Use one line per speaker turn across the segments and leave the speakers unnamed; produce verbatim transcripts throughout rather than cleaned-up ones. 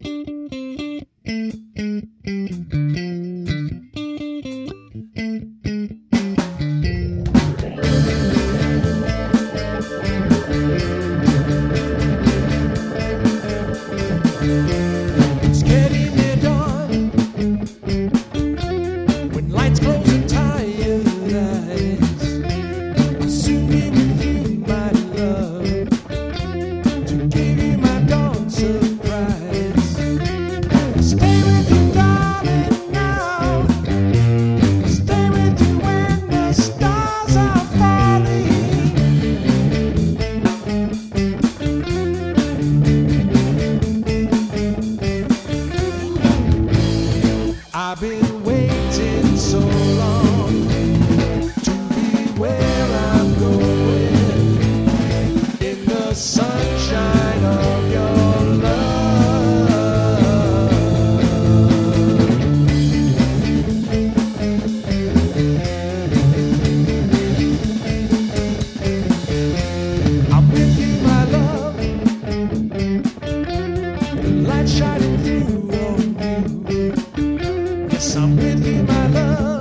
It's getting near dawn when lights close and tired eyes. I'll soon be with you, my love, to give you my dawn surprise. I'll stay with you, darling, now. I'll stay with you when the stars are falling. I've been waiting so long to be where I'm going, in the sunshine of your love. I'm with you, my love, the light shining through on you. Yes, I'm with you, my love.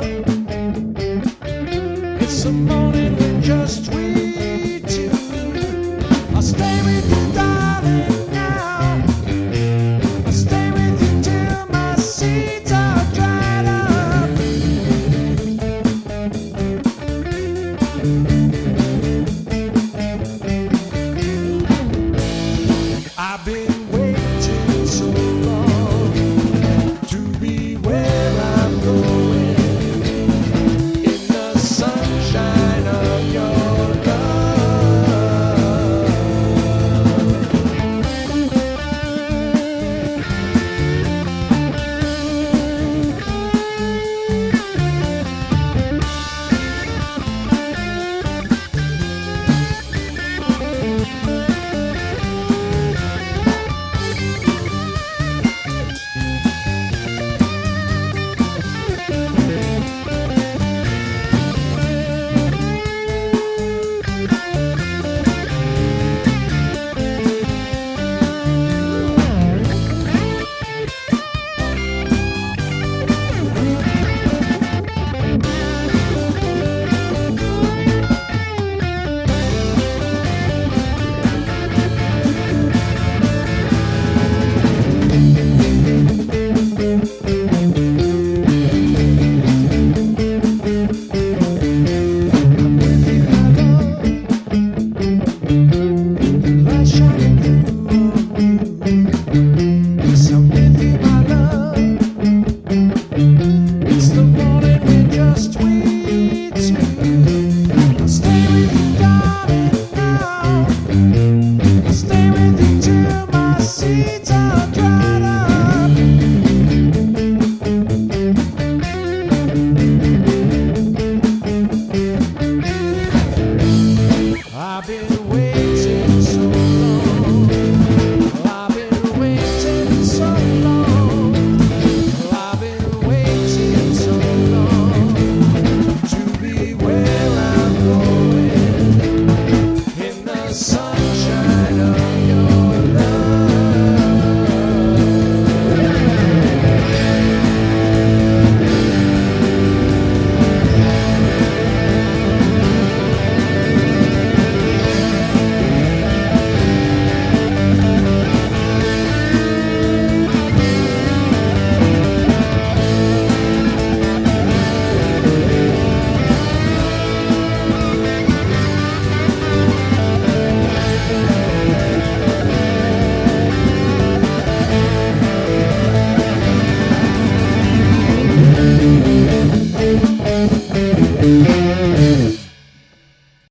It's a morning when just we two. I'll stay with you, darling, now. I'll stay with you till my seeds are dried up. I've been waiting so long to be where I'm going, in the sunshine of your love. Stay with you till my seeds